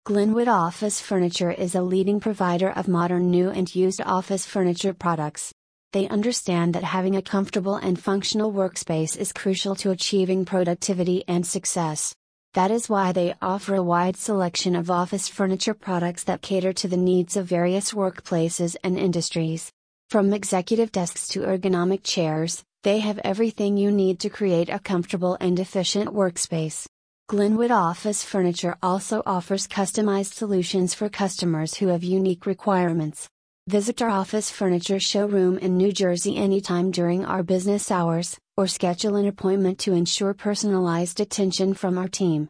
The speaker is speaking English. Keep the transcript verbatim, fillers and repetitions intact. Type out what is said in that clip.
Glenwood Office Furniture is a leading provider of modern new and used office furniture products. They understand that having a comfortable and functional workspace is crucial to achieving productivity and success. That is why they offer a wide selection of office furniture products that cater to the needs of various workplaces and industries. From executive desks to ergonomic chairs, they have everything you need to create a comfortable and efficient workspace. Glenwood Office Furniture also offers customized solutions for customers who have unique requirements. Visit our office furniture showroom in New Jersey anytime during our business hours, or schedule an appointment to ensure personalized attention from our team.